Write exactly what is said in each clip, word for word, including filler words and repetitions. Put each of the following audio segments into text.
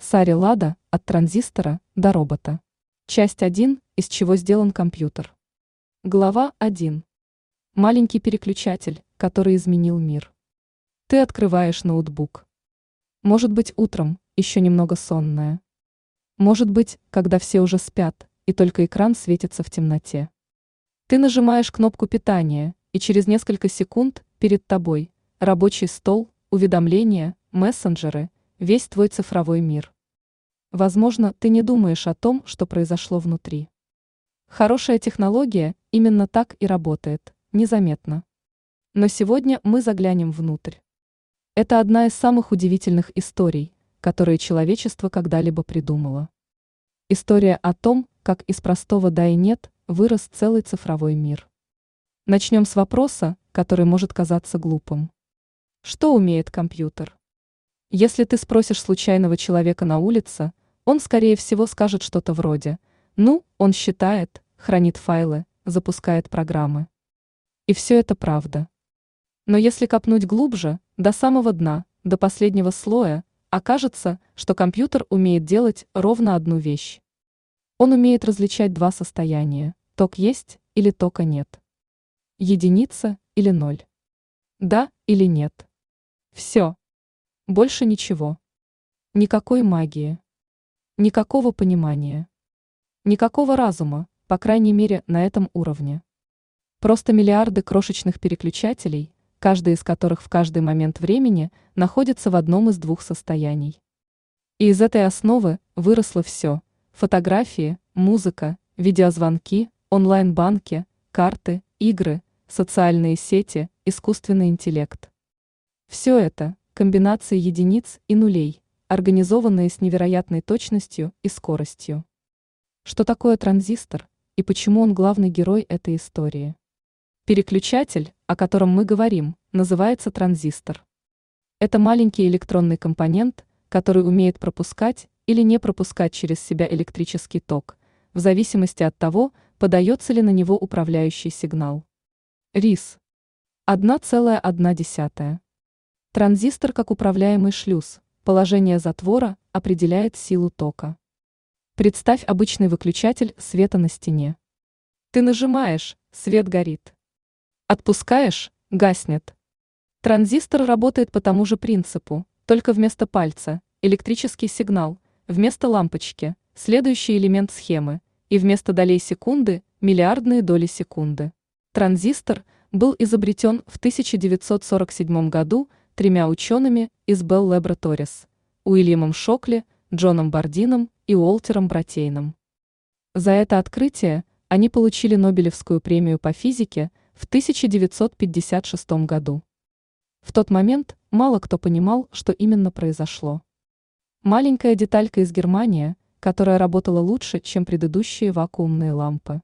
Сари Лада от транзистора до робота. Часть один. Из чего сделан компьютер. Глава один. Маленький переключатель, который изменил мир. Ты открываешь ноутбук. Может быть, утром, еще немного сонная. Может быть, когда все уже спят, и только экран светится в темноте. Ты нажимаешь кнопку питания, и через несколько секунд перед тобой рабочий стол, уведомления, мессенджеры, весь твой цифровой мир. Возможно, ты не думаешь о том, что произошло внутри. Хорошая технология именно так и работает, незаметно. Но сегодня мы заглянем внутрь. Это одна из самых удивительных историй, которые человечество когда-либо придумало. История о том, как из простого «да» и «нет» вырос целый цифровой мир. Начнем с вопроса, который может казаться глупым. Что умеет компьютер? Если ты спросишь случайного человека на улице, он, скорее всего, скажет что-то вроде «ну, он считает, хранит файлы, запускает программы». И все это правда. Но если копнуть глубже, до самого дна, до последнего слоя, окажется, что компьютер умеет делать ровно одну вещь. Он умеет различать два состояния – ток есть или тока нет. Единица или ноль. Да или нет. Все. Больше ничего. Никакой магии. Никакого понимания. Никакого разума, по крайней мере, на этом уровне. Просто миллиарды крошечных переключателей, каждый из которых в каждый момент времени находится в одном из двух состояний. И из этой основы выросло все – фотографии, музыка, видеозвонки, онлайн-банки, карты, игры, социальные сети, искусственный интеллект. Все это – комбинации единиц и нулей, организованные с невероятной точностью и скоростью. Что такое транзистор и почему он главный герой этой истории? Переключатель, о котором мы говорим, называется транзистор. Это маленький электронный компонент, который умеет пропускать или не пропускать через себя электрический ток, в зависимости от того, подается ли на него управляющий сигнал. РИС. одна целая одна десятая. Транзистор как управляемый шлюз, положение затвора определяет силу тока. Представь обычный выключатель света на стене. Ты нажимаешь, свет горит. Отпускаешь, гаснет. Транзистор работает по тому же принципу, только вместо пальца – электрический сигнал, вместо лампочки – следующий элемент схемы, и вместо долей секунды – миллиардные доли секунды. Транзистор был изобретен в тысяча девятьсот сорок седьмом году тремя учеными из Bell Laboratories – Уильямом Шокли, Джоном Бардином и Уолтером Братейном. За это открытие они получили Нобелевскую премию по физике в тысяча девятьсот пятьдесят шестом году. В тот момент мало кто понимал, что именно произошло. Маленькая деталька из Германии, которая работала лучше, чем предыдущие вакуумные лампы.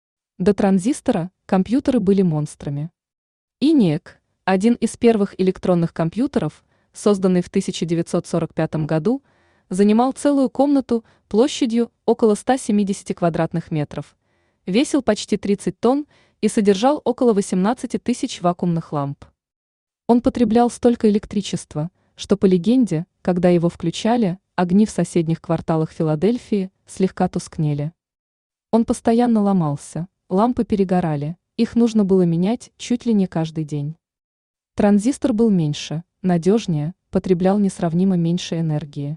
До транзистора компьютеры были монстрами. ENIAC, один из первых электронных компьютеров, созданный в тысяча девятьсот сорок пятом году, занимал целую комнату площадью около ста семидесяти квадратных метров, весил почти тридцать тонн и содержал около восемнадцати тысяч вакуумных ламп. Он потреблял столько электричества, что по легенде, когда его включали, огни в соседних кварталах Филадельфии слегка тускнели. Он постоянно ломался, лампы перегорали, их нужно было менять чуть ли не каждый день. Транзистор был меньше, надежнее, потреблял несравнимо меньше энергии.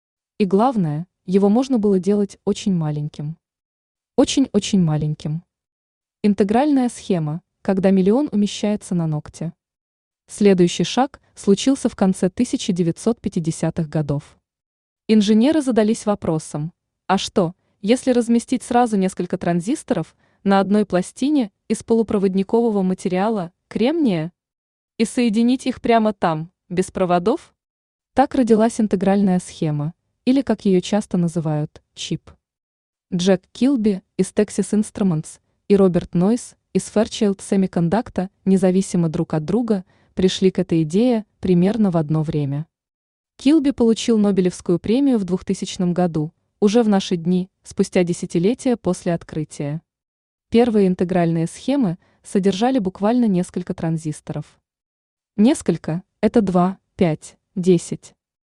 И главное, его можно было делать очень маленьким. Очень-очень маленьким. Интегральная схема, когда миллион умещается на ногте. Следующий шаг случился в конце тысяча девятьсот пятидесятых годов. Инженеры задались вопросом, а что, если разместить сразу несколько транзисторов на одной пластине из полупроводникового материала, кремния, и соединить их прямо там, без проводов? Так родилась интегральная схема, или, как ее часто называют, чип. Джек Килби из Texas Instruments и Роберт Нойс из Fairchild Semiconductor независимо друг от друга пришли к этой идее примерно в одно время. Килби получил Нобелевскую премию в двухтысячном году, уже в наши дни, спустя десятилетия после открытия. Первые интегральные схемы содержали буквально несколько транзисторов. Несколько – это два, пять, десять.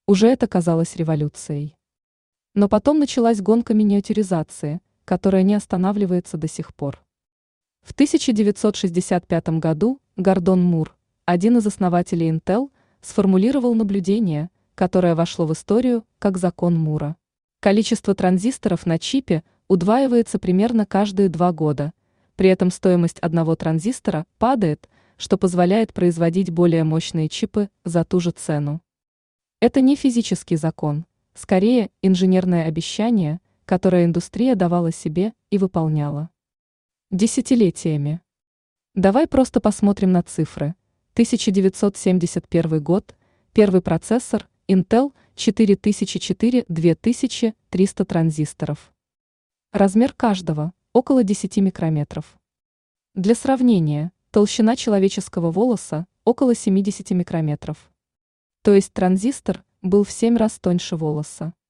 Уже это казалось революцией. Но потом началась гонка миниатюризации, которая не останавливается до сих пор. В тысяча девятьсот шестьдесят пятом году Гордон Мур, один из основателей Intel, сформулировал наблюдение, которое вошло в историю как закон Мура. Количество транзисторов на чипе удваивается примерно каждые два года, при этом стоимость одного транзистора падает, что позволяет производить более мощные чипы за ту же цену. Это не физический закон, скорее инженерное обещание, которое индустрия давала себе и выполняла. Десятилетиями. Давай просто посмотрим на цифры. тысяча девятьсот семьдесят первый год, первый процессор Intel четыре тысячи четыре — две тысячи триста транзисторов. Размер каждого около десяти микрометров. Для сравнения, толщина человеческого волоса около семидесяти микрометров. То есть транзистор был в семь раз тоньше волоса.